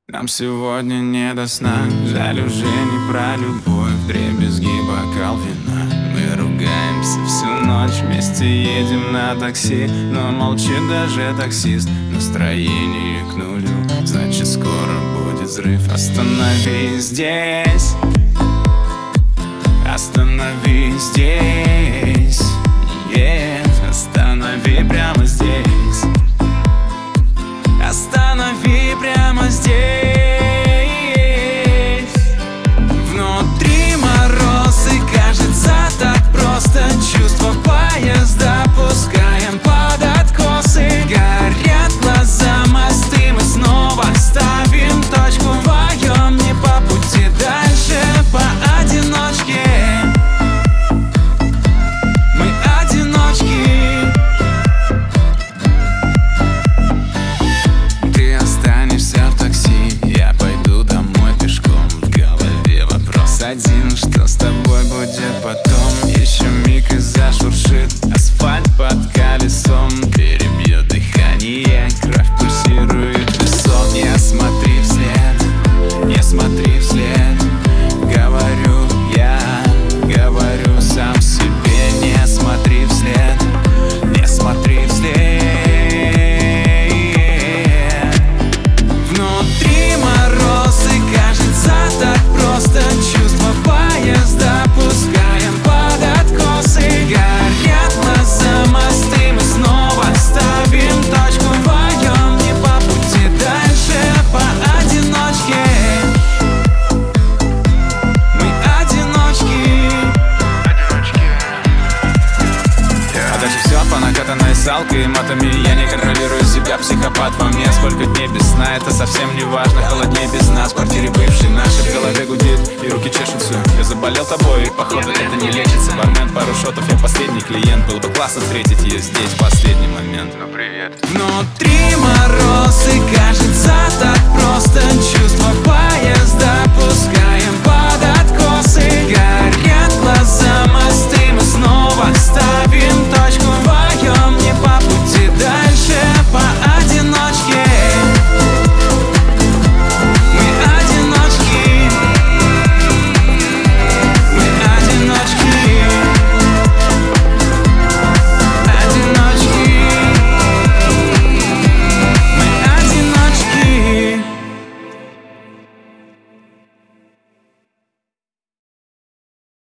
Нам сегодня не до сна, жаль уже не про любовь. Вдребезги бокал вина, мы ругаемся всю ночь. Вместе едем на такси, но молчит даже таксист. Настроение к нулю, значит скоро будет взрыв. Остановись здесь, остановись здесь, останови прямо здесь, останови прямо здесь. Внутри мороз и кажется так просто. Чувство поезда пускаем под откосы. Горят глаза, мосты, мы снова ставим точку. Вдвоем не по пути, дальше поодиночке. Мы одиночки. Ты останешься в такси, я пойду домой пешком. В голове вопрос один: что с тобой будет потом? Еще миг и зашуршит асфальт под колесом. Перебьет дыхание, кровь пульсирует в висок. Не смотри вслед, не смотри вслед. Говорю сам себе: не смотри вслед, не смотри вслед. Внутри мороз и кажется так просто. Чувство поезда пускаем под откосы. Горят глаза, мосты, мы снова ставим точку. Вдвоем не по пути, дальше поодиночке. Мы одиночки. А дальше все по накатанной салкой и матами. Я не контролирую себя, психопат во мне. Сколько дней без сна, это совсем не важно. Холоднее без нас, в квартире бывшей нашей. В голове гудит и руки чешутся. Я заболел тобой и походу это не лечится. Бармен, пару шотов, я последний клиент. Было бы классно встретить ее здесь в последний момент. Ну привет. Внутри мороз и кажется